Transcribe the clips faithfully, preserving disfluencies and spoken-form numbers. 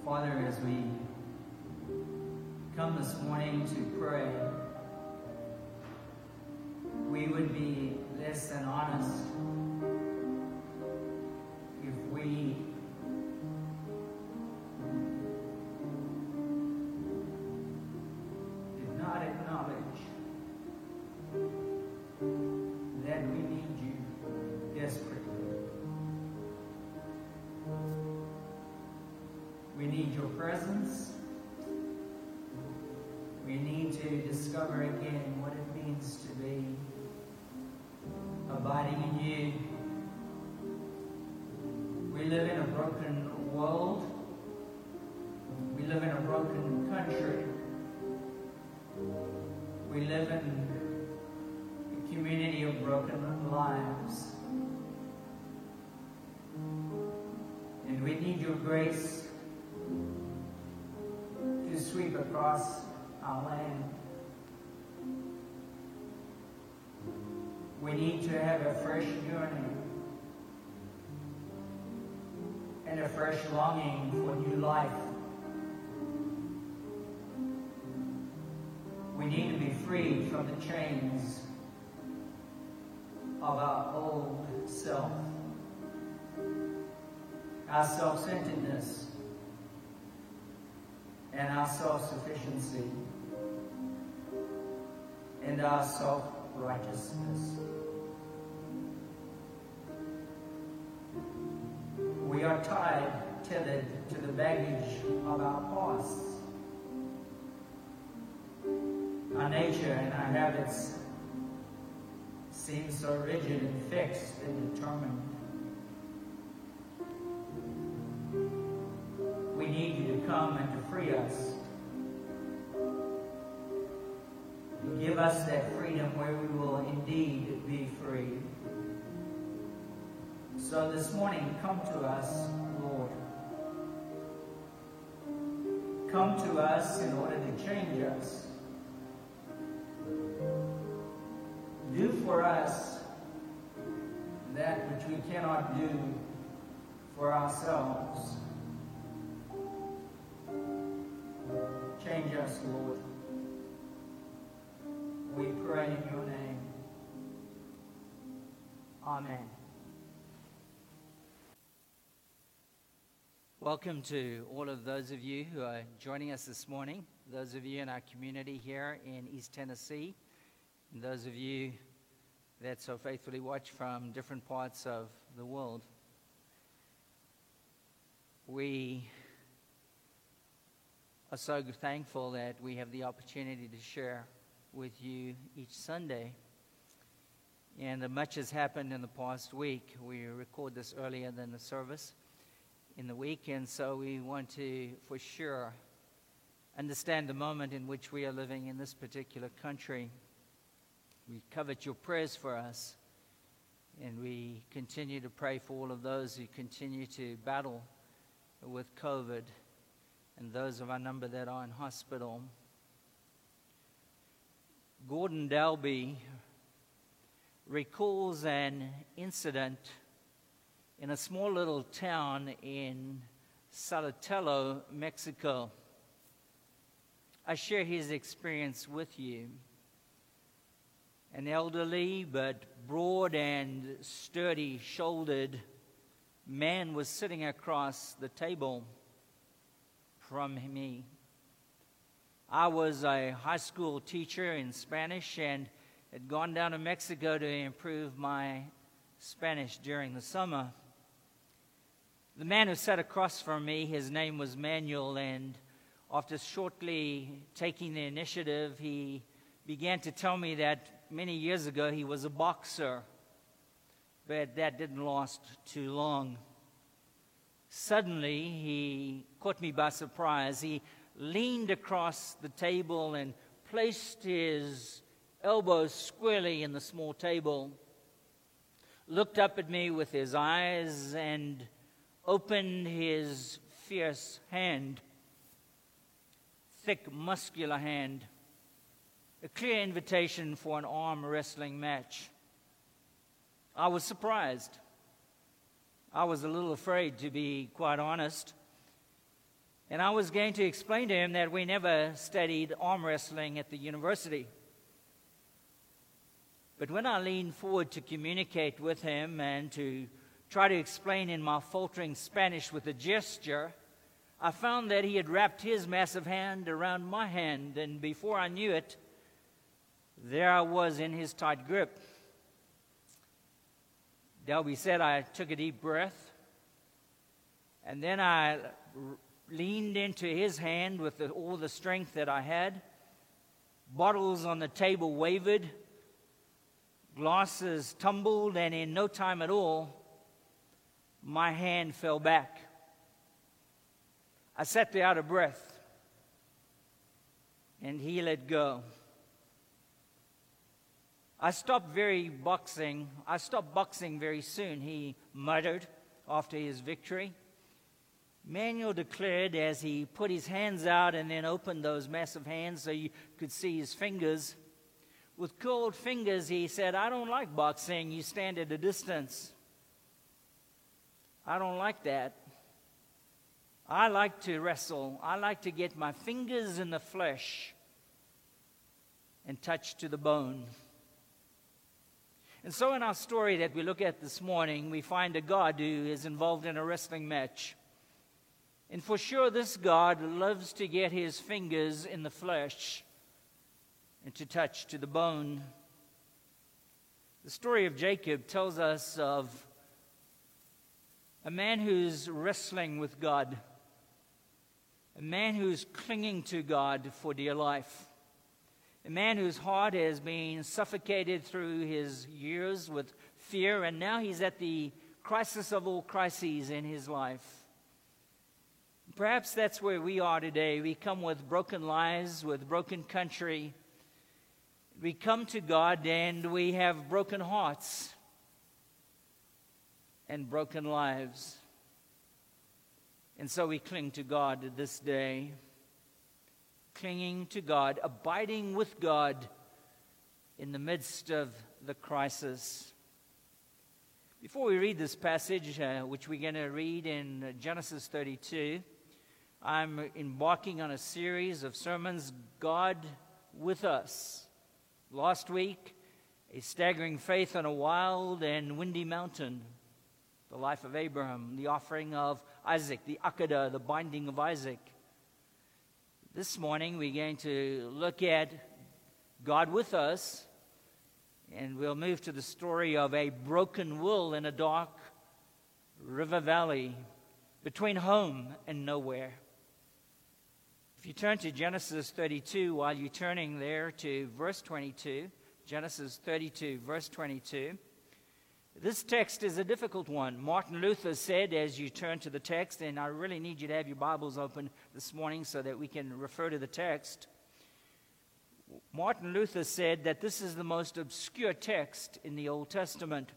Father, as we come this morning to pray, we would be less than honest if we did not acknowledge that we need you desperately. We need your presence. We need to discover again what it means to be abiding in you. We live in a broken world. We live in a broken country. We live in a community of broken lives. And we need your grace to sweep across our land. We need to have a fresh yearning and a fresh longing for new life. We need to be freed from the chains of our old self, our self-centeredness, and our self-sufficiency, and our self-righteousness. We are tied, tethered to the baggage of our past. Our nature and our habits seem so rigid and fixed and determined. We need you to come and to free us. Give us that freedom where we will indeed be free. So this morning, come to us, Lord. Come to us in order to change us. Do for us that which we cannot do for ourselves. Change us, Lord. We pray in your name. Amen. Welcome to all of those of you who are joining us this morning, those of you in our community here in East Tennessee, and those of you that so faithfully watch from different parts of the world. We are so thankful that we have the opportunity to share with you each Sunday. And much has happened in the past week. We record this earlier than the service in the week, and so we want to, for sure, understand the moment in which we are living in this particular country. We covet your prayers for us, and we continue to pray for all of those who continue to battle with COVID and those of our number that are in hospital. Gordon Dalby recalls an incident in a small little town in Saltillo, Mexico. I share his experience with you. An elderly but broad and sturdy-shouldered man was sitting across the table from me. I was a high school teacher in Spanish and had gone down to Mexico to improve my Spanish during the summer. The man who sat across from me, his name was Manuel, and after shortly taking the initiative, he began to tell me that many years ago he was a boxer, but that didn't last too long. Suddenly, he caught me by surprise. He leaned across the table and placed his elbows squarely in the small table, looked up at me with his eyes, and opened his fierce hand, thick, muscular hand, a clear invitation for an arm wrestling match. I was surprised. I was a little afraid, to be quite honest. And I was going to explain to him that we never studied arm wrestling at the university. But when I leaned forward to communicate with him and to try to explain in my faltering Spanish with a gesture, I found that he had wrapped his massive hand around my hand, and before I knew it, there I was in his tight grip. Delby said I took a deep breath, and then I r- leaned into his hand with the, all the strength that I had. Bottles on the table wavered, glasses tumbled, and in no time at all, my hand fell back. I sat there out of breath, and he let go. I stopped very boxing. I stopped boxing very soon, he muttered after his victory. Manuel declared as he put his hands out and then opened those massive hands so you could see his fingers. With curled fingers, he said, "I don't like boxing. You stand at a distance. I don't like that. I like to wrestle. I like to get my fingers in the flesh and touch to the bone." And so in our story that we look at this morning, we find a God who is involved in a wrestling match. And for sure, this God loves to get his fingers in the flesh and to touch to the bone. The story of Jacob tells us of a man who's wrestling with God, a man who's clinging to God for dear life, a man whose heart has been suffocated through his years with fear, and now he's at the crisis of all crises in his life. Perhaps that's where we are today. We come with broken lives, with broken country. We come to God and we have broken hearts and broken lives. And so we cling to God this day. Clinging to God, abiding with God in the midst of the crisis. Before we read this passage, uh, which we're going to read in Genesis thirty-two, I'm embarking on a series of sermons, God with Us. Last week, a staggering faith on a wild and windy mountain, the life of Abraham, the offering of Isaac, the Akedah, the binding of Isaac. This morning, we're going to look at God with Us, and we'll move to the story of a broken will in a dark river valley between home and nowhere. If you turn to Genesis thirty-two, while you're turning there to verse twenty-two, Genesis thirty-two, verse twenty-two, this text is a difficult one. Martin Luther said, as you turn to the text, and I really need you to have your Bibles open this morning so that we can refer to the text. Martin Luther said that this is the most obscure text in the Old Testament.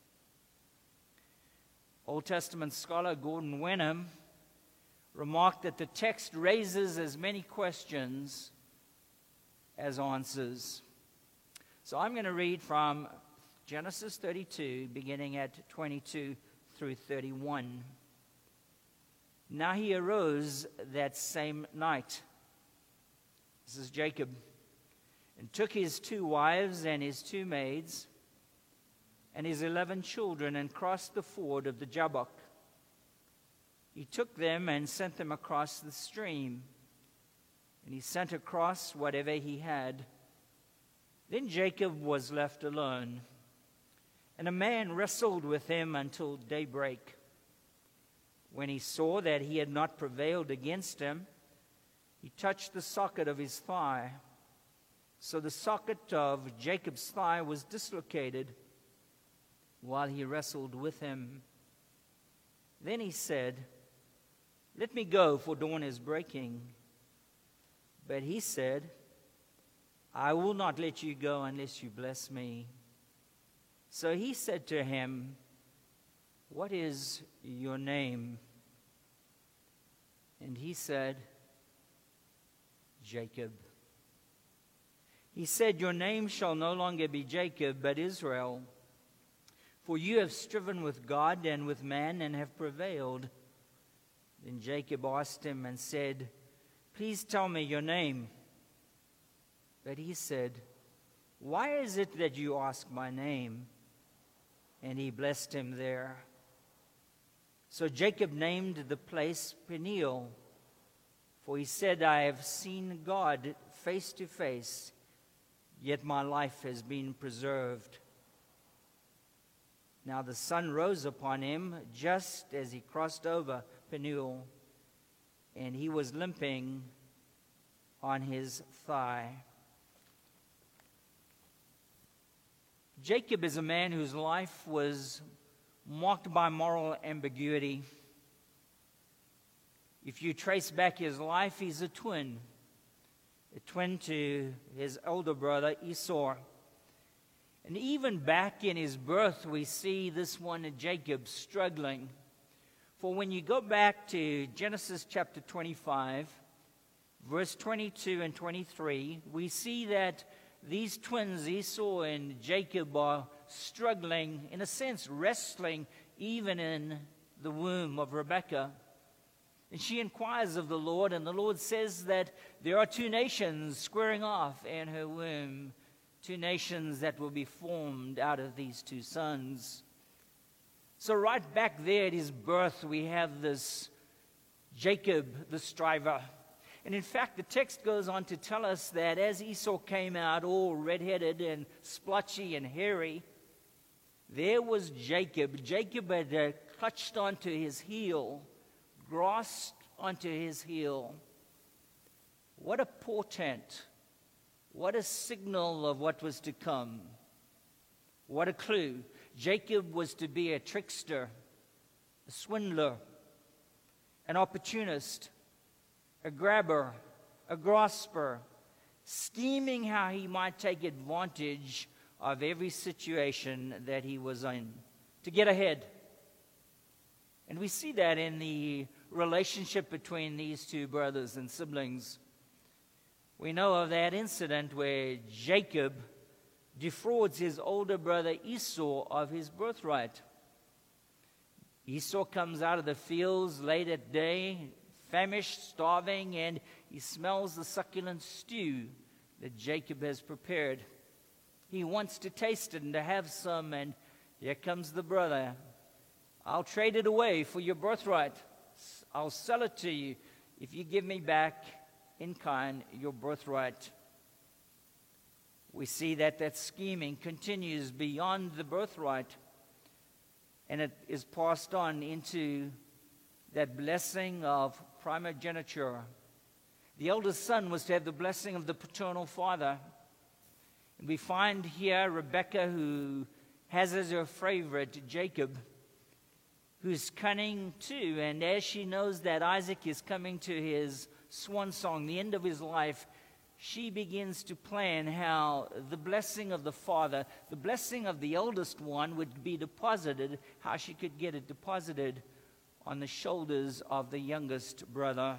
Old Testament scholar Gordon Wenham remarked that the text raises as many questions as answers. So I'm going to read from Genesis thirty-two, beginning at twenty-two through thirty-one. Now he arose that same night. This is Jacob. And took his two wives and his two maids and his eleven children and crossed the ford of the Jabbok. He took them and sent them across the stream. And he sent across whatever he had. Then Jacob was left alone. And a man wrestled with him until daybreak. When he saw that he had not prevailed against him, he touched the socket of his thigh. So the socket of Jacob's thigh was dislocated while he wrestled with him. Then he said, "Let me go, for dawn is breaking." But he said, "I will not let you go unless you bless me." So he said to him, "What is your name?" And he said, "Jacob." He said, "Your name shall no longer be Jacob, but Israel. For you have striven with God and with man and have prevailed." Then Then Jacob asked him and said, "Please tell me your name." But he said, "Why is it that you ask my name?" And he blessed him there. So Jacob named the place Peniel, for he said, "I have seen God face to face, yet my life has been preserved." Now the sun rose upon him just as he crossed over Peniel, and he was limping on his thigh. Jacob is a man whose life was marked by moral ambiguity. If you trace back his life, he's a twin, a twin to his older brother Esau. And even back in his birth, we see this one, Jacob, struggling. For when you go back to Genesis chapter twenty-five, verse twenty-two and twenty-three, we see that these twins, Esau and Jacob, are struggling, in a sense, wrestling even in the womb of Rebekah. And she inquires of the Lord, and the Lord says that there are two nations squaring off in her womb, two nations that will be formed out of these two sons. So right back there at his birth, we have this Jacob, the striver. And in fact, the text goes on to tell us that as Esau came out all red-headed and splotchy and hairy, there was Jacob. Jacob had uh, clutched onto his heel, grasped onto his heel. What a portent. What a signal of what was to come. What a clue. Jacob was to be a trickster, a swindler, an opportunist, a grabber, a grasper, scheming how he might take advantage of every situation that he was in to get ahead. And we see that in the relationship between these two brothers and siblings. We know of that incident where Jacob defrauds his older brother Esau of his birthright. Esau comes out of the fields late at day, famished, starving, and he smells the succulent stew that Jacob has prepared. He wants to taste it and to have some, and here comes the brother. "I'll trade it away for your birthright. I'll sell it to you if you give me back in kind your birthright." We see that that scheming continues beyond the birthright, and it is passed on into that blessing of primogeniture. The eldest son was to have the blessing of the paternal father. And we find here Rebekah, who has as her favorite Jacob, who's cunning too. And as she knows that Isaac is coming to his swan song, the end of his life, she begins to plan how the blessing of the father, the blessing of the eldest one, would be deposited, how she could get it deposited on the shoulders of the youngest brother.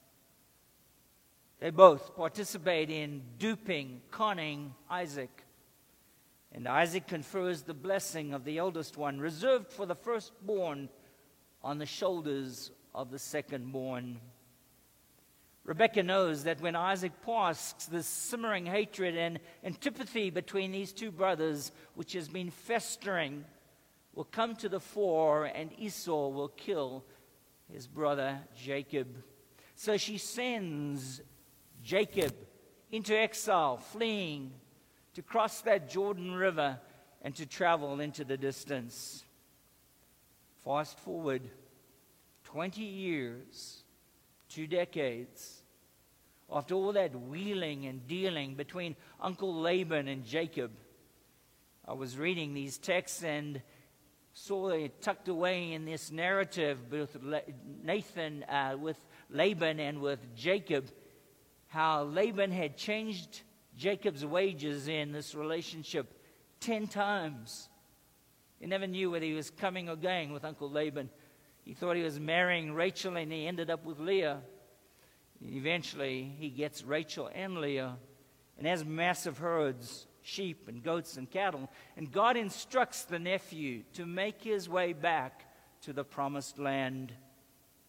They both participate in duping, conning Isaac. And Isaac confers the blessing of the eldest one, reserved for the firstborn, on the shoulders of the secondborn. Rebekah knows that when Isaac passes, this simmering hatred and antipathy between these two brothers, which has been festering, will come to the fore, and Esau will kill his brother Jacob. So she sends Jacob into exile, fleeing to cross that Jordan River and to travel into the distance. Fast forward twenty years, two decades, after all that wheeling and dealing between Uncle Laban and Jacob. I was reading these texts and saw it tucked away in this narrative with Nathan, uh, with Laban and with Jacob, how Laban had changed Jacob's wages in this relationship ten times. He never knew whether he was coming or going with Uncle Laban. He thought he was marrying Rachel, and he ended up with Leah. Eventually, he gets Rachel and Leah and has massive herds, sheep and goats and cattle. And God instructs the nephew to make his way back to the promised land.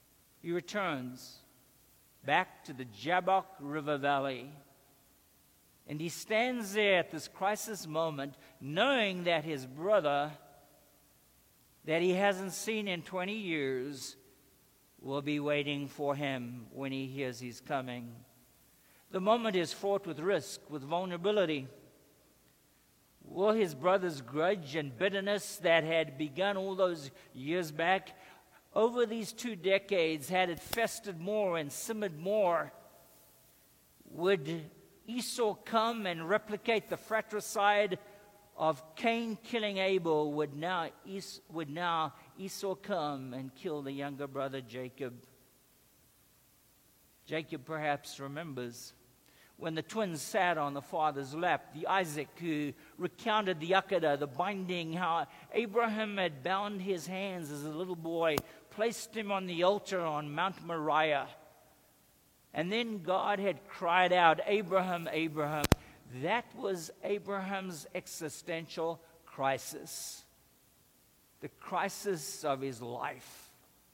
he returns back to the Jabbok River Valley. And he stands there at this crisis moment, knowing that his brother, that he hasn't seen in twenty years, will be waiting for him when he hears he's coming. The moment is fraught with risk, with vulnerability. Will his brother's grudge and bitterness that had begun all those years back, over these two decades, had it festered more and simmered more? Would Esau come and replicate the fratricide of Cain killing Abel? Would now, es- would now Esau come and kill the younger brother Jacob? Jacob perhaps remembers when the twins sat on the father's lap, the Isaac who recounted the Akedah, the binding, how Abraham had bound his hands as a little boy, placed him on the altar on Mount Moriah. And then God had cried out, Abraham, Abraham. That was Abraham's existential crisis, the crisis of his life.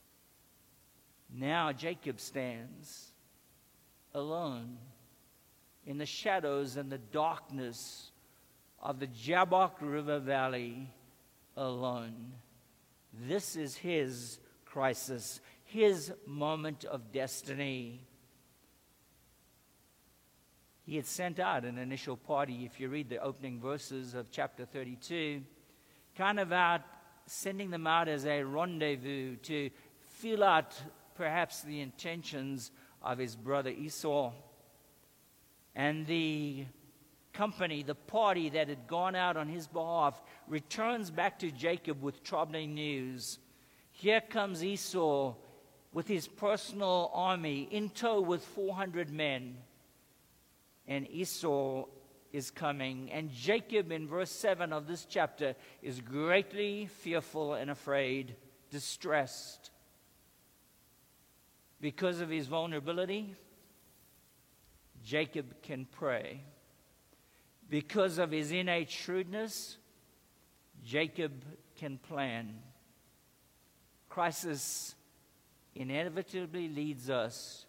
Now Jacob stands alone in the shadows and the darkness of the Jabbok River Valley, alone. This is his crisis, his moment of destiny. He had sent out an initial party, if you read the opening verses of chapter thirty-two, kind of out, sending them out as a rendezvous to feel out perhaps the intentions of his brother Esau. And the company, the party that had gone out on his behalf, returns back to Jacob with troubling news. Here comes Esau with his personal army, in tow with four hundred men. And Esau is coming. And Jacob, in verse seven of this chapter, is greatly fearful and afraid, distressed. Because of his vulnerability, Jacob can pray. Because of his innate shrewdness, Jacob can plan. Crisis inevitably leads us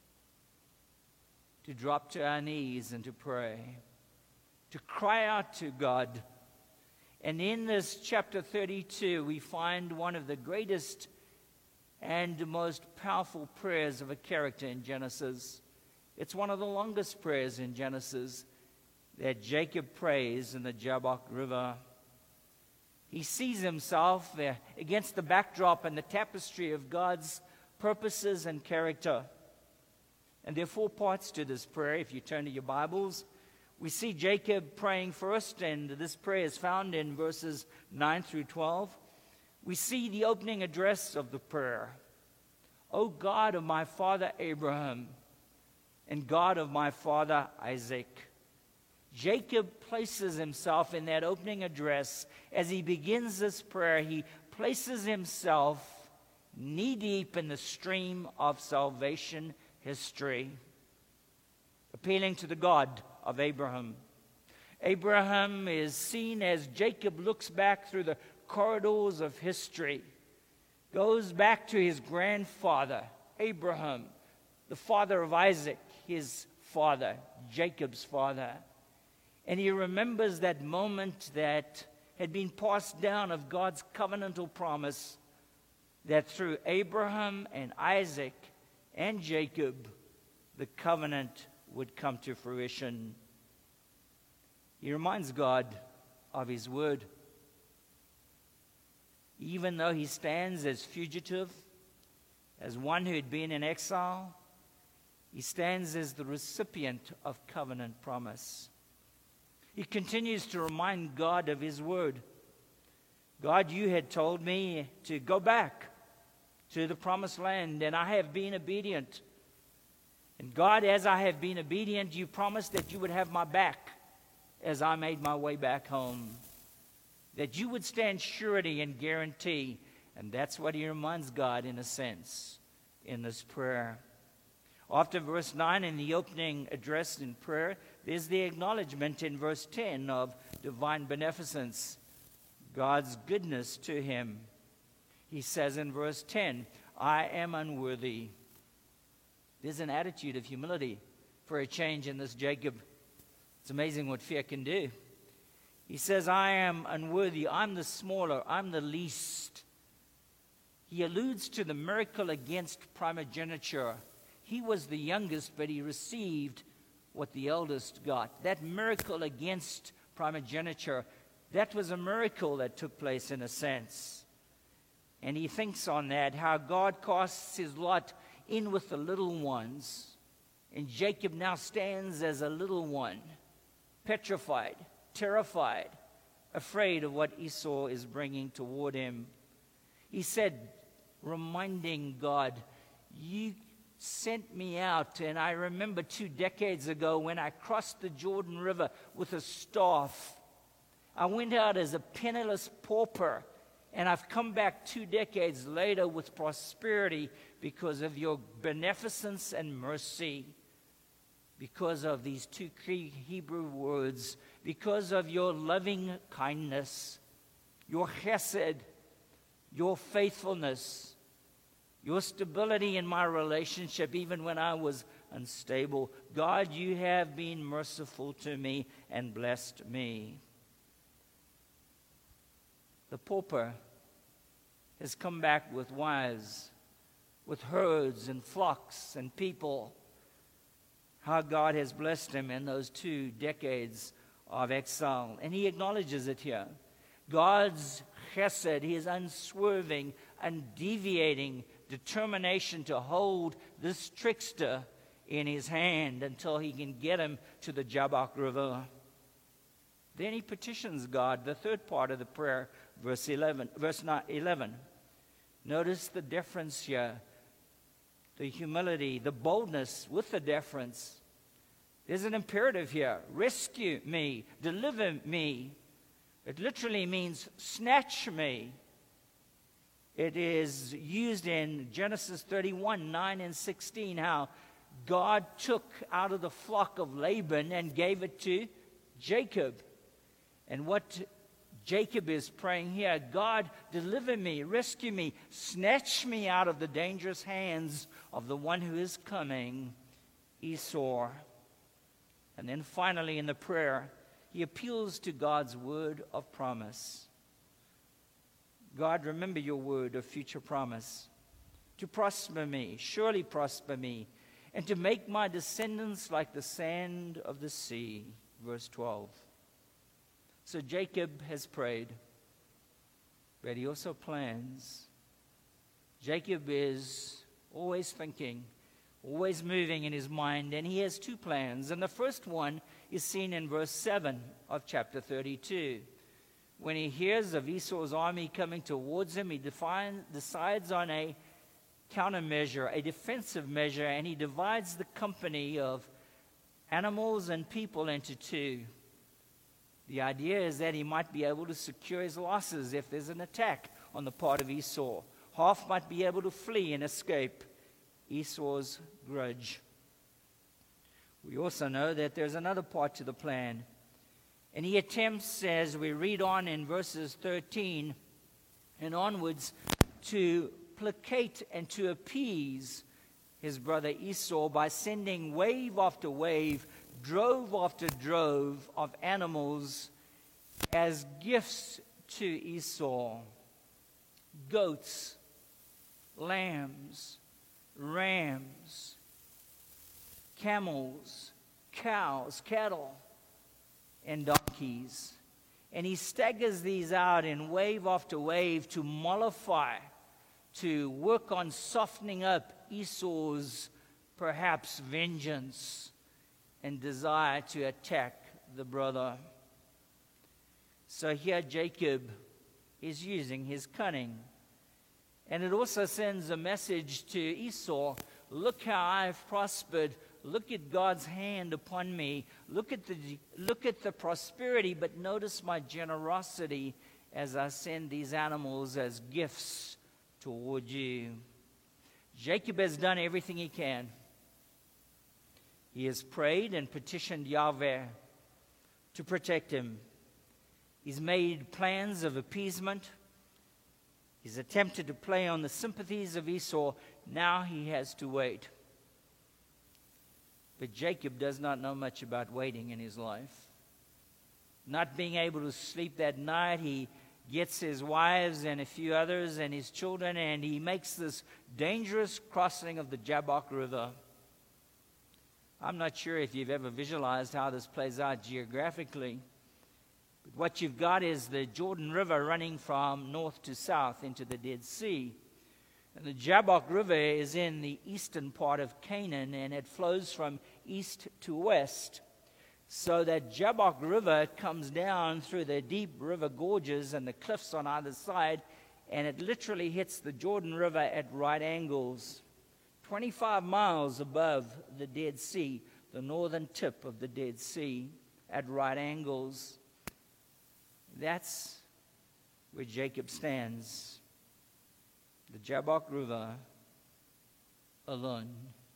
to drop to our knees and to pray, to cry out to God. And in this chapter thirty-two, we find one of the greatest and most powerful prayers of a character in Genesis. It's one of the longest prayers in Genesis that Jacob prays in the Jabbok River. He sees himself uh, against the backdrop and the tapestry of God's purposes and character. And there are four parts to this prayer. If you turn to your Bibles, we see Jacob praying first, and this prayer is found in verses nine through twelve. We see the opening address of the prayer. O God of my father Abraham, and God of my father Isaac. Jacob places himself in that opening address. As he begins this prayer, he places himself knee-deep in the stream of salvation history, appealing to the God of Abraham. Abraham is seen as Jacob looks back through the corridors of history, goes back to his grandfather, Abraham, the father of Isaac, his father, Jacob's father. And he remembers that moment that had been passed down of God's covenantal promise that through Abraham and Isaac and Jacob, the covenant would come to fruition. He reminds God of his word. Even though he stands as fugitive, as one who had been in exile, he stands as the recipient of covenant promise. He continues to remind God of his word. God, you had told me to go back to the promised land, and I have been obedient. And God, as I have been obedient, you promised that you would have my back as I made my way back home, that you would stand surety and guarantee. And that's what he reminds God, in a sense, in this prayer. After verse nine, in the opening address in prayer, there's the acknowledgement in verse ten of divine beneficence, God's goodness to him. He says in verse ten, I am unworthy. There's an attitude of humility for a change in this Jacob. It's amazing what fear can do. He says, I am unworthy. I'm the smaller. I'm the least. He alludes to the miracle against primogeniture. He was the youngest, but he received what the eldest got. That miracle against primogeniture, that was a miracle that took place in a sense. And he thinks on that, how God casts his lot in with the little ones. And Jacob now stands as a little one, petrified, terrified, afraid of what Esau is bringing toward him. He said, reminding God, you sent me out, and I remember two decades ago when I crossed the Jordan River with a staff. I went out as a penniless pauper, and I've come back two decades later with prosperity because of your beneficence and mercy, because of these two key Hebrew words, because of your loving kindness, your chesed, your faithfulness, your stability in my relationship, even when I was unstable. God, you have been merciful to me and blessed me. The pauper has come back with wives, with herds and flocks and people. How God has blessed him in those two decades of exile. And he acknowledges it here. God's chesed, his unswerving, undeviating determination to hold this trickster in his hand until he can get him to the Jabbok River. Then he petitions God, the third part of the prayer, verse eleven. Verse eleven. Notice the deference here, the humility, the boldness with the deference. There's an imperative here. Rescue me, deliver me. It literally means snatch me. It is used in Genesis thirty-one, nine and sixteen, how God took out of the flock of Laban and gave it to Jacob. And what Jacob is praying here, God, deliver me, rescue me, snatch me out of the dangerous hands of the one who is coming, Esau. And then finally in the prayer, he appeals to God's word of promise. God, remember your word of future promise, to prosper me, surely prosper me, and to make my descendants like the sand of the sea. Verse twelve. So Jacob has prayed, but he also plans. Jacob is always thinking, always moving in his mind, and he has two plans. And the first one is seen in verse seven of chapter thirty-two. When he hears of Esau's army coming towards him, he define, decides on a countermeasure, a defensive measure, and he divides the company of animals and people into two. The idea is that he might be able to secure his losses if there's an attack on the part of Esau. Half might be able to flee and escape Esau's grudge. We also know that there's another part to the plan. And he attempts, as we read on in verses thirteen and onwards, to placate and to appease his brother Esau by sending wave after wave, drove after drove of animals as gifts to Esau. Goats, lambs, rams, camels, cows, cattle, and donkeys. And he staggers these out in wave after wave to mollify, to work on softening up Esau's perhaps vengeance and desire to attack the brother. So here Jacob is using his cunning. And it also sends a message to Esau, look how I've prospered. Look at God's hand upon me. Look at the look at the prosperity, but notice my generosity as I send these animals as gifts toward you. Jacob has done everything he can. He has prayed and petitioned Yahweh to protect him. He's made plans of appeasement. He's attempted to play on the sympathies of Esau. Now he has to wait. But Jacob does not know much about waiting in his life. Not being able to sleep that night, he gets his wives and a few others and his children, and he makes this dangerous crossing of the Jabbok River. I'm not sure if you've ever visualized how this plays out geographically. But what you've got is the Jordan River running from north to south into the Dead Sea. And the Jabbok River is in the eastern part of Canaan, and it flows from east to west. So that Jabbok River comes down through the deep river gorges and the cliffs on either side, and it literally hits the Jordan River at right angles. twenty-five miles above the Dead Sea, the northern tip of the Dead Sea, at right angles. That's where Jacob stands. The Jabbok River alone.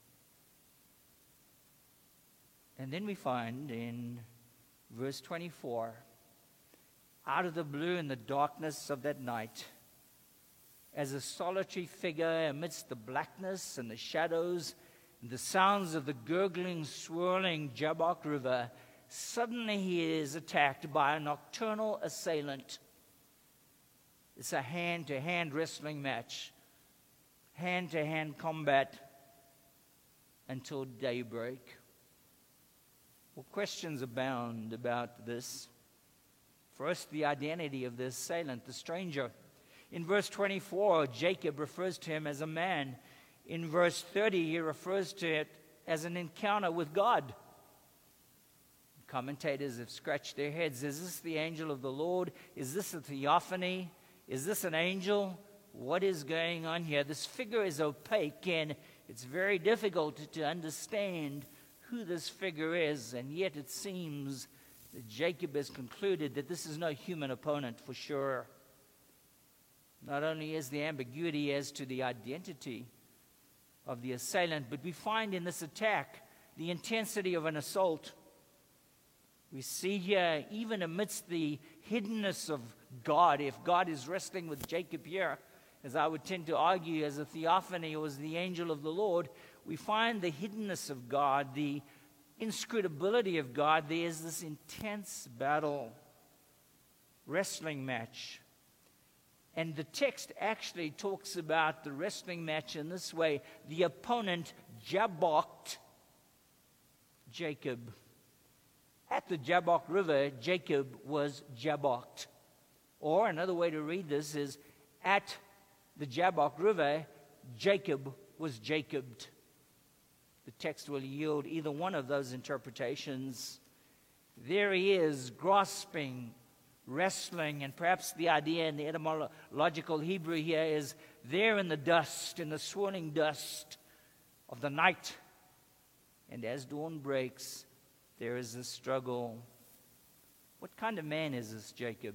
And then we find in verse twenty-four, out of the blue in the darkness of that night, as a solitary figure amidst the blackness and the shadows and the sounds of the gurgling, swirling Jabbok River, suddenly he is attacked by a nocturnal assailant. It's a hand-to-hand wrestling match, hand-to-hand combat until daybreak. Well, questions abound about this. First, the identity of the assailant, the stranger. In verse twenty-four, Jacob refers to him as a man. In verse thirty, he refers to it as an encounter with God. Commentators have scratched their heads. Is this the angel of the Lord? Is this a theophany? Is this an angel? What is going on here? This figure is opaque, and it's very difficult to understand who this figure is, and yet it seems that Jacob has concluded that this is no human opponent for sure. Not only is there ambiguity as to the identity of the assailant, but we find in this attack the intensity of an assault. We see here, even amidst the hiddenness of God, if God is wrestling with Jacob here, as I would tend to argue as a theophany or as the angel of the Lord, we find the hiddenness of God, the inscrutability of God. There is this intense battle, wrestling match. And the text actually talks about the wrestling match in this way. The opponent jabboked Jacob. At the Jabbok River, Jacob was jabboked. Or another way to read this is, at the Jabbok River, Jacob was Jacobed. The text will yield either one of those interpretations. There he is, grasping, wrestling, and perhaps the idea in the etymological Hebrew here is there in the dust, in the swirling dust of the night. And as dawn breaks, there is a struggle. What kind of man is this Jacob?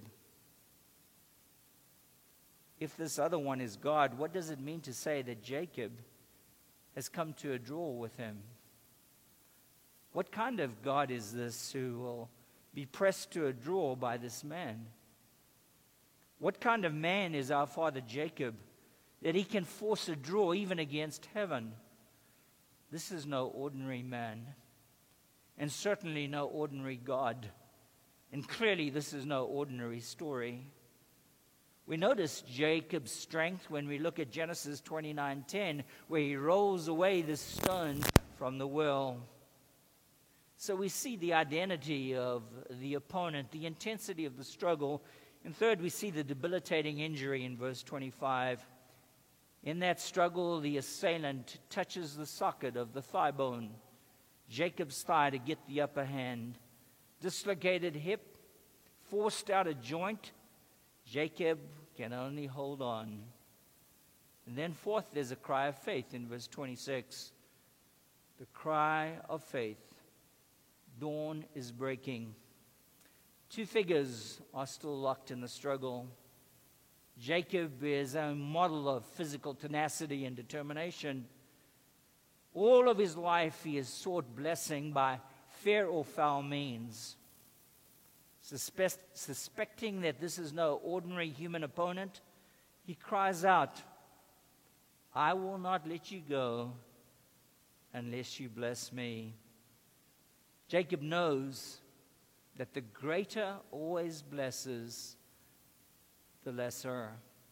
If this other one is God, what does it mean to say that Jacob has come to a draw with him? What kind of God is this who will be pressed to a draw by this man? What kind of man is our father Jacob that he can force a draw even against heaven? This is no ordinary man, and certainly no ordinary God. And clearly this is no ordinary story. We notice Jacob's strength when we look at Genesis twenty-nine ten, where he rolls away the stone from the well. So we see the identity of the opponent, the intensity of the struggle. And third, we see the debilitating injury in verse twenty-five. In that struggle, the assailant touches the socket of the thigh bone, Jacob's thigh, to get the upper hand. Dislocated hip, forced out a joint, Jacob can only hold on. And then fourth, there's a cry of faith in verse twenty-six. The cry of faith. Dawn is breaking. Two figures are still locked in the struggle. Jacob is a model of physical tenacity and determination. All of his life he has sought blessing by fair or foul means. Suspect, suspecting that this is no ordinary human opponent, He cries out, I will not let you go unless you bless me. Jacob knows that the greater always blesses the lesser.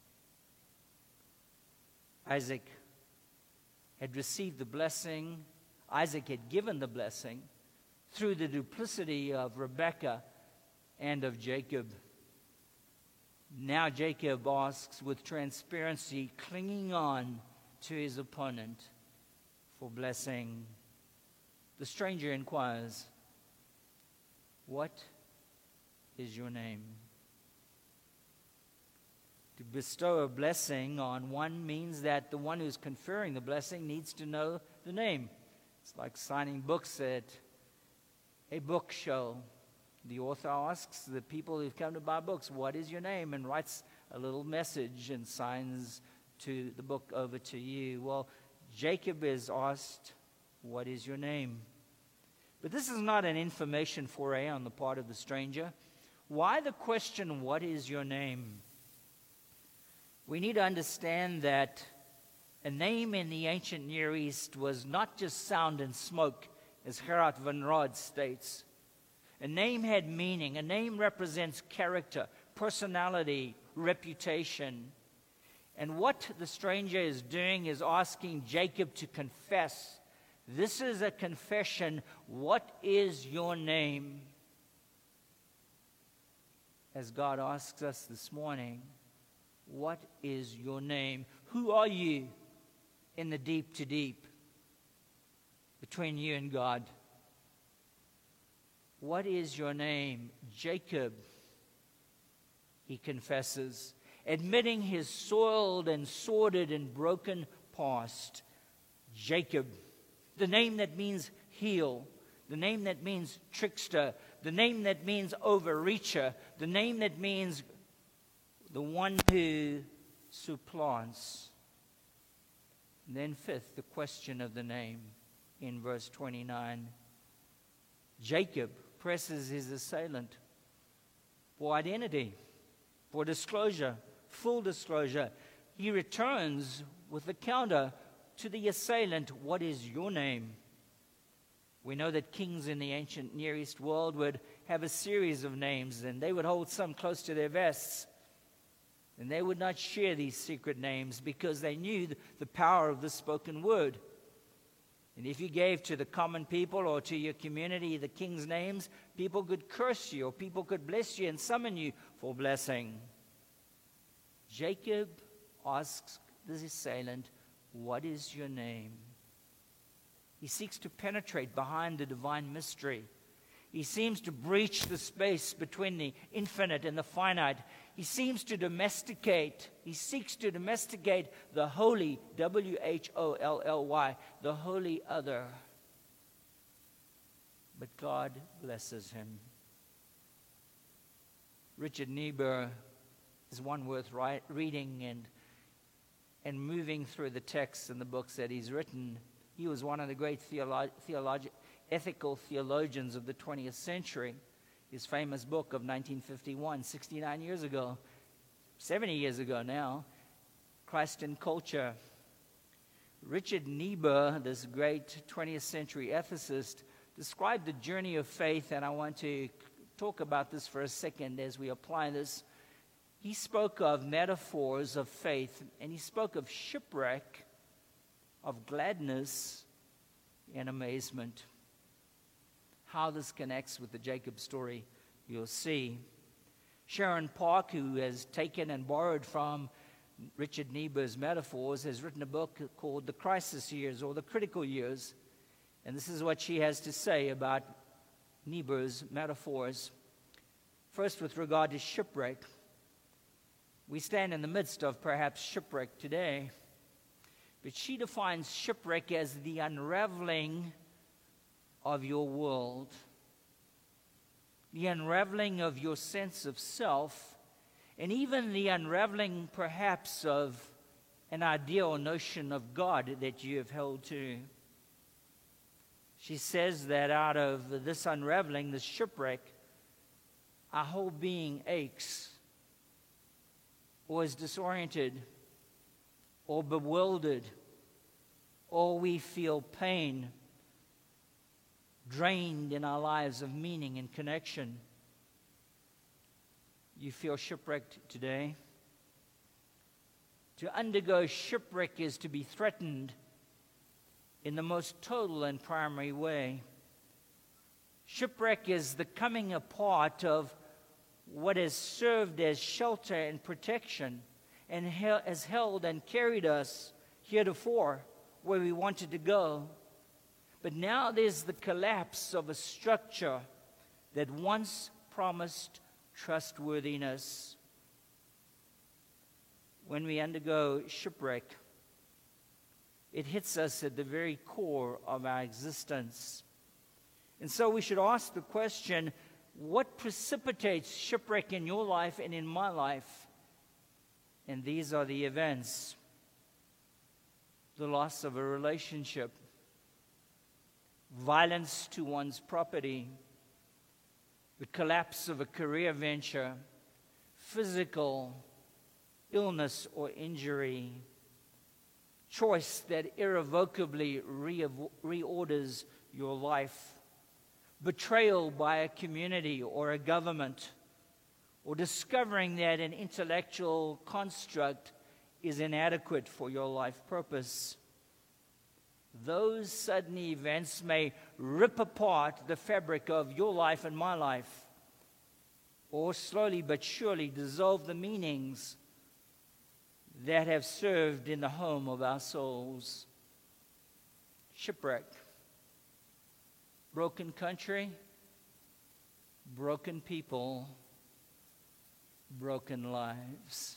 Isaac had received the blessing. Isaac had given the blessing through the duplicity of Rebekah and of Jacob. Now Jacob asks with transparency, clinging on to his opponent for blessing. The stranger inquires, what is your name? To bestow a blessing on one means that the one who's conferring the blessing needs to know the name. It's like signing books at a book show. The author asks the people who've come to buy books, what is your name? And writes a little message and signs to the book over to you. Well, Jacob is asked, what is your name? But this is not an information foray on the part of the stranger. Why the question, what is your name? We need to understand that a name in the ancient Near East was not just sound and smoke, as Gerard van Rode states. A name had meaning. A name represents character, personality, reputation. And what the stranger is doing is asking Jacob to confess. This is a confession. What is your name? As God asks us this morning, what is your name? Who are you in the deep to deep between you and God? What is your name? Jacob, he confesses, admitting his soiled and sordid and broken past. Jacob, the name that means heel, the name that means trickster, the name that means overreacher, the name that means the one who supplants. And then fifth, the question of the name in verse twenty-nine. Jacob presses his assailant for identity, for disclosure, full disclosure. He returns with the counter to the assailant, what is your name? We know that kings in the ancient Near East world would have a series of names, and they would hold some close to their vests. And they would not share these secret names because they knew the power of the spoken word. And if you gave to the common people or to your community the king's names, people could curse you or people could bless you and summon you for blessing. Jacob asks the assailant, what is your name? He seeks to penetrate behind the divine mystery. He seems to breach the space between the infinite and the finite. He seems to domesticate, he seeks to domesticate the holy, W H O L L Y, the holy other. But God blesses him. Richard Niebuhr is one worth write, reading and, and moving through the texts and the books that he's written. He was one of the great theolo- theologi- ethical theologians of the twentieth century. His famous book of nineteen fifty-one, sixty-nine years ago, seventy years ago now, Christ and Culture. Richard Niebuhr, this great twentieth century ethicist, described the journey of faith, and I want to talk about this for a second as we apply this. He spoke of metaphors of faith, and he spoke of shipwreck, of gladness, and amazement. How this connects with the Jacob story, you'll see. Sharon Park, who has taken and borrowed from Richard Niebuhr's metaphors, has written a book called The Crisis Years, or The Critical Years. And this is what she has to say about Niebuhr's metaphors. First, with regard to shipwreck. We stand in the midst of perhaps shipwreck today. But she defines shipwreck as the unraveling of your world, the unraveling of your sense of self, and even the unraveling perhaps of an ideal notion of God that you have held to. She says that out of this unraveling, this shipwreck, our whole being aches. or is disoriented, or bewildered, or we feel pain, drained in our lives of meaning and connection. You feel shipwrecked today? To undergo shipwreck is to be threatened in the most total and primary way. Shipwreck is the coming apart of what has served as shelter and protection and has held and carried us heretofore where we wanted to go. But now there's the collapse of a structure that once promised trustworthiness. When we undergo shipwreck, it hits us at the very core of our existence. And so we should ask the question, what precipitates shipwreck in your life and in my life? And these are the events: the loss of a relationship, violence to one's property, the collapse of a career venture, physical illness or injury, choice that irrevocably re- reorders your life, betrayal by a community or a government, or discovering that an intellectual construct is inadequate for your life purpose. Those sudden events may rip apart the fabric of your life and my life, or slowly but surely dissolve the meanings that have served in the home of our souls. Shipwreck. Broken country, broken people, broken lives.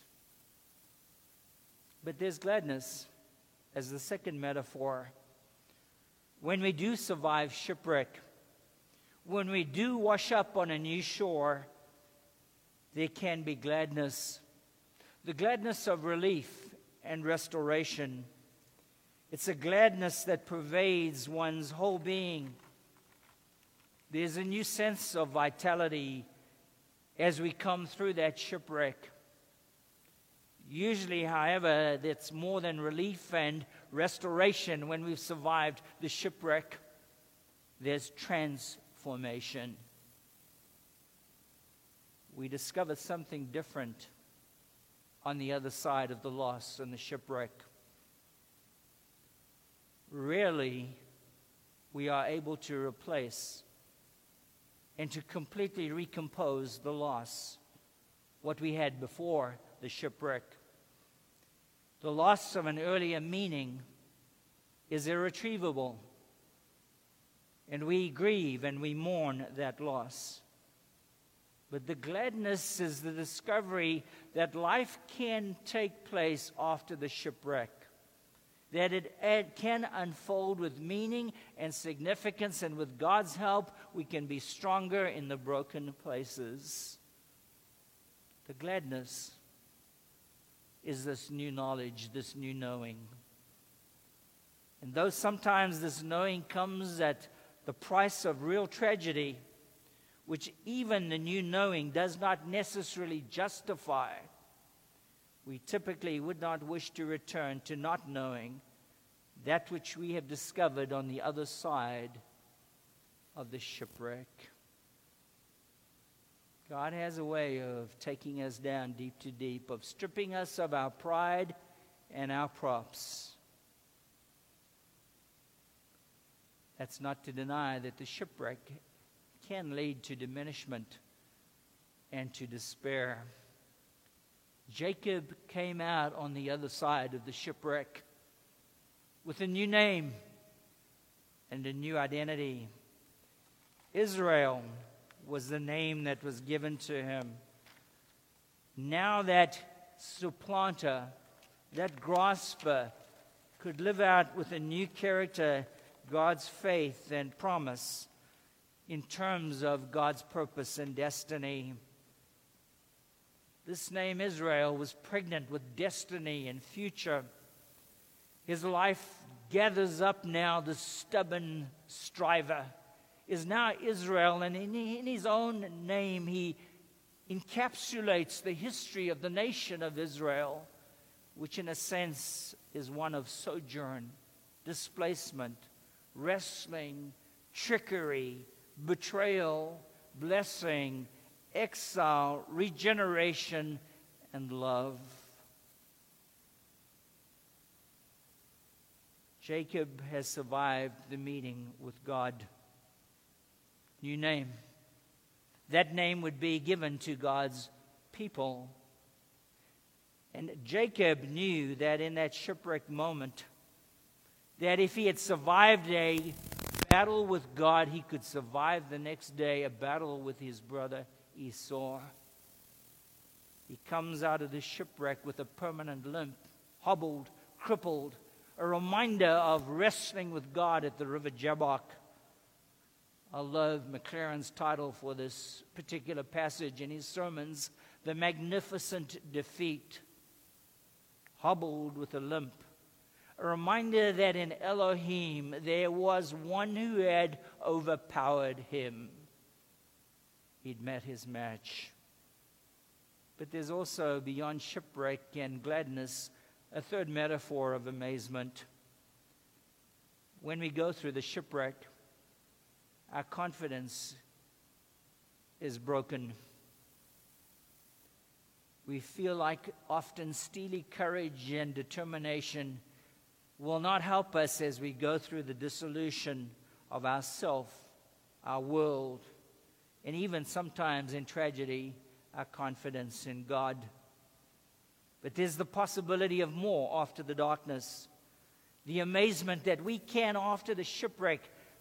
But there's gladness as the second metaphor. When we do survive shipwreck, when we do wash up on a new shore, there can be gladness. The gladness of relief and restoration. It's a gladness that pervades one's whole being. There's a new sense of vitality as we come through that shipwreck. Usually, however, that's more than relief and restoration. When we've survived the shipwreck, there's transformation. We discover something different on the other side of the loss and the shipwreck. Rarely we are able to replace and to completely recompose the loss, what we had before the shipwreck. The loss of an earlier meaning is irretrievable, and we grieve and we mourn that loss. But the gladness is the discovery that life can take place after the shipwreck, that it, it can unfold with meaning and significance, and with God's help, we can be stronger in the broken places. The gladness is this new knowledge, this new knowing. And though sometimes this knowing comes at the price of real tragedy, which even the new knowing does not necessarily justify, we typically would not wish to return to not knowing that which we have discovered on the other side of the shipwreck. God has a way of taking us down deep to deep, of stripping us of our pride and our props. That's not to deny that the shipwreck can lead to diminishment and to despair. Jacob came out on the other side of the shipwreck with a new name and a new identity. Israel was the name that was given to him. Now that supplanter, that grasper, could live out with a new character God's faith and promise in terms of God's purpose and destiny. This name Israel was pregnant with destiny and future. His life gathers up now the stubborn striver, is now Israel, and in, in his own name he encapsulates the history of the nation of Israel, which in a sense is one of sojourn, displacement, wrestling, trickery, betrayal, blessing, exile, regeneration, and love. Jacob has survived the meeting with God. New name. That name would be given to God's people. And Jacob knew that in that shipwreck moment, that if he had survived a battle with God, he could survive the next day a battle with his brother Esau. He comes out of the shipwreck with a permanent limp, hobbled, crippled, a reminder of wrestling with God at the river Jabbok. I love McLaren's title for this particular passage in his sermons, The Magnificent Defeat. Hobbled with a limp. A reminder that in Elohim there was one who had overpowered him. He'd met his match. But there's also, beyond shipwreck and gladness, a third metaphor of amazement. When we go through the shipwreck, our confidence is broken. We feel like often steely courage and determination will not help us as we go through the dissolution of ourself, our world, and even sometimes in tragedy, our confidence in God. But there's the possibility of more after the darkness. The amazement that we can, after the shipwreck,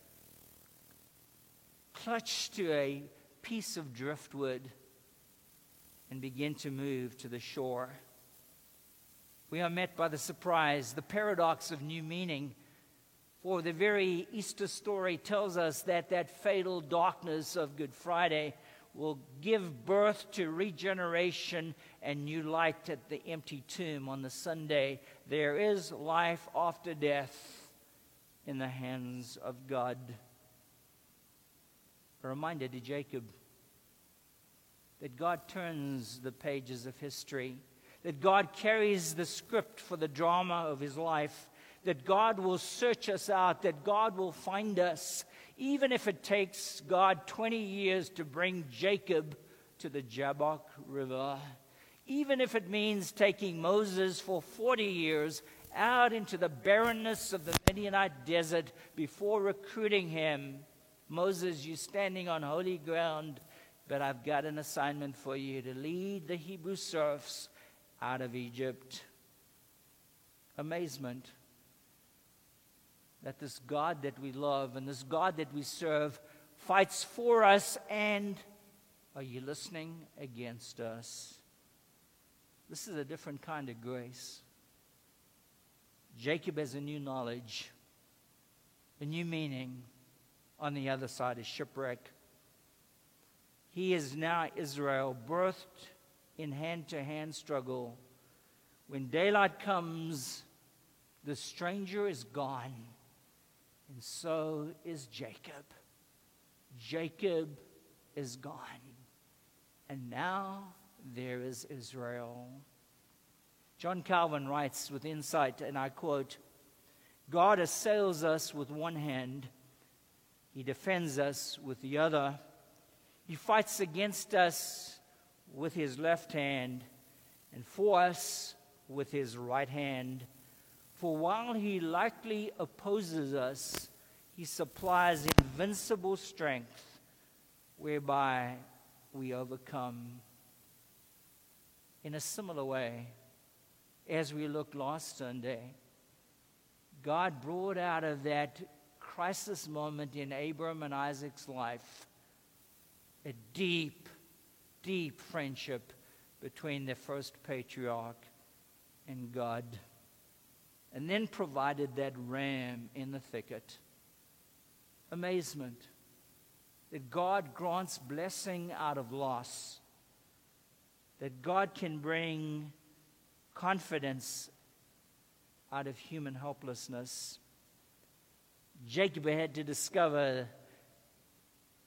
clutch to a piece of driftwood and begin to move to the shore. We are met by the surprise, the paradox of new meaning. For the very Easter story tells us that that fatal darkness of Good Friday will give birth to regeneration and new light at the empty tomb on the Sunday. There is life after death in the hands of God. A reminder to Jacob that God turns the pages of history, that God carries the script for the drama of his life, that God will search us out, that God will find us, even if it takes God twenty years to bring Jacob to the Jabbok River, even if it means taking Moses for forty years out into the barrenness of the Midianite desert before recruiting him. Moses, you're standing on holy ground, but I've got an assignment for you to lead the Hebrew serfs out of Egypt. Amazement that this God that we love and this God that we serve fights for us and, are you listening, against us. This is a different kind of grace. Jacob has a new knowledge, a new meaning on the other side of shipwreck. He is now Israel, birthed in hand-to-hand struggle. When daylight comes, the stranger is gone, and so is Jacob. Jacob is gone, and now there is Israel. John Calvin writes with insight, and I quote, God assails us with one hand, he defends us with the other. He fights against us with his left hand, and for us with his right hand. For while he lightly opposes us, he supplies invincible strength, whereby we overcome. In a similar way, as we looked last Sunday, God brought out of that crisis moment in Abram and Isaac's life a deep, deep friendship between the first patriarch and God, and then provided that ram in the thicket. Amazement that God grants blessing out of loss, that God can bring confidence out of human helplessness. Jacob had to discover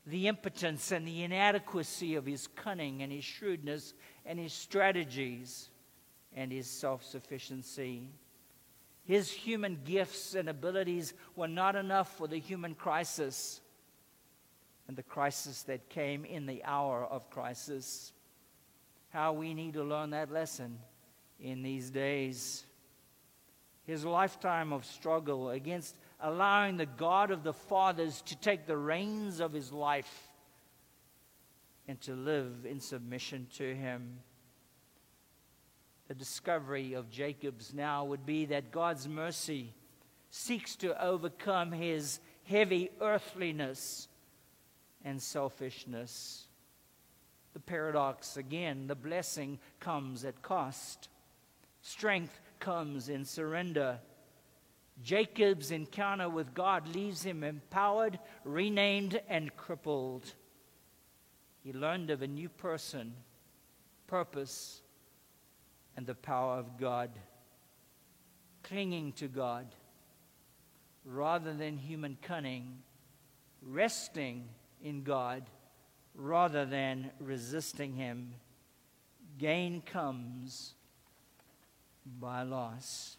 the impotence and the inadequacy of his cunning and his shrewdness and his strategies and his self-sufficiency. His human gifts and abilities were not enough for the human crisis and the crisis that came in the hour of crisis. How we need to learn that lesson in these days. His lifetime of struggle against allowing the God of the fathers to take the reins of his life and to live in submission to him. The discovery of Jacob's now would be that God's mercy seeks to overcome his heavy earthliness and selfishness. The paradox again, the blessing comes at cost. Strength comes in surrender. Jacob's encounter with God leaves him empowered, renamed, and crippled. He learned of a new person, purpose, and the power of God. Clinging to God rather than human cunning, resting in God rather than resisting him. Gain comes by loss.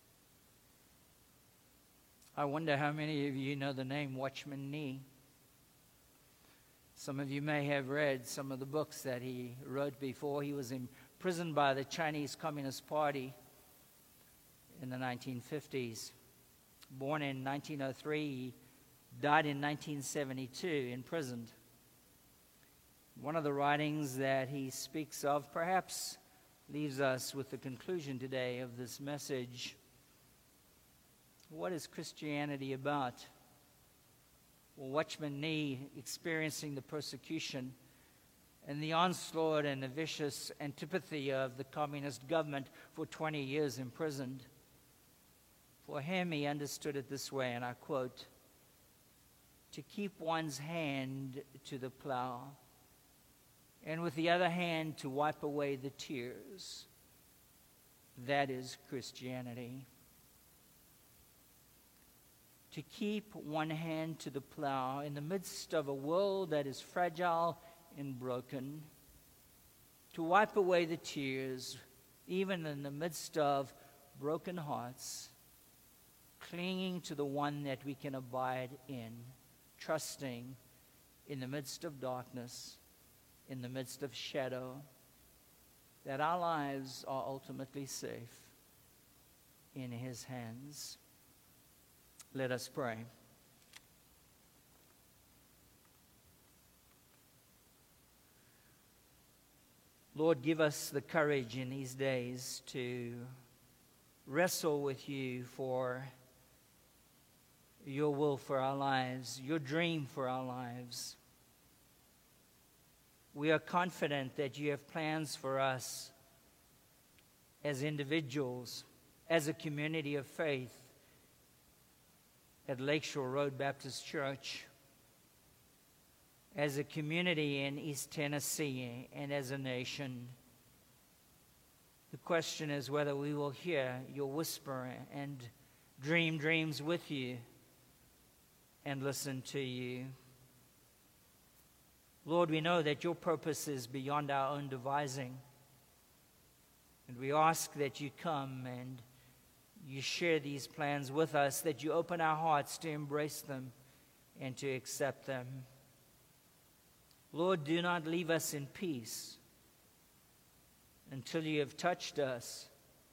I wonder how many of you know the name Watchman Nee. Some of you may have read some of the books that he wrote before he was imprisoned by the Chinese Communist Party in the nineteen fifties. Born in nineteen oh three, he died in nineteen seventy-two, imprisoned. One of the writings that he speaks of perhaps leaves us with the conclusion today of this message. What is Christianity about? Well, Watchman Nee, experiencing the persecution and the onslaught and the vicious antipathy of the communist government for twenty years imprisoned. For him, he understood it this way, and I quote, "To keep one's hand to the plow, and with the other hand to wipe away the tears. That is Christianity." To keep one hand to the plow in the midst of a world that is fragile and broken. To wipe away the tears, even in the midst of broken hearts. Clinging to the one that we can abide in. Trusting in the midst of darkness, in the midst of shadow, that our lives are ultimately safe in his hands. Let us pray. Lord, give us the courage in these days to wrestle with you for your will for our lives, your dream for our lives. We are confident that you have plans for us as individuals, as a community of faith at Lakeshore Road Baptist Church, as a community in East Tennessee, and as a nation. The question is whether we will hear your whisper and dream dreams with you and listen to you. Lord, we know that your purpose is beyond our own devising. And we ask that you come and you share these plans with us, that you open our hearts to embrace them and to accept them. Lord, do not leave us in peace until you have touched us,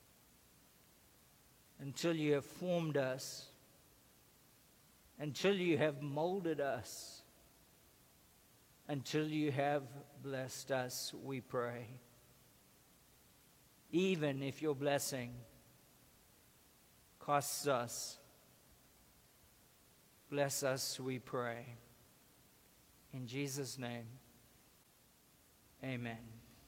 until you have formed us, until you have molded us, until you have blessed us, we pray. Even if your blessing costs us, bless us, we pray. In Jesus' name, amen.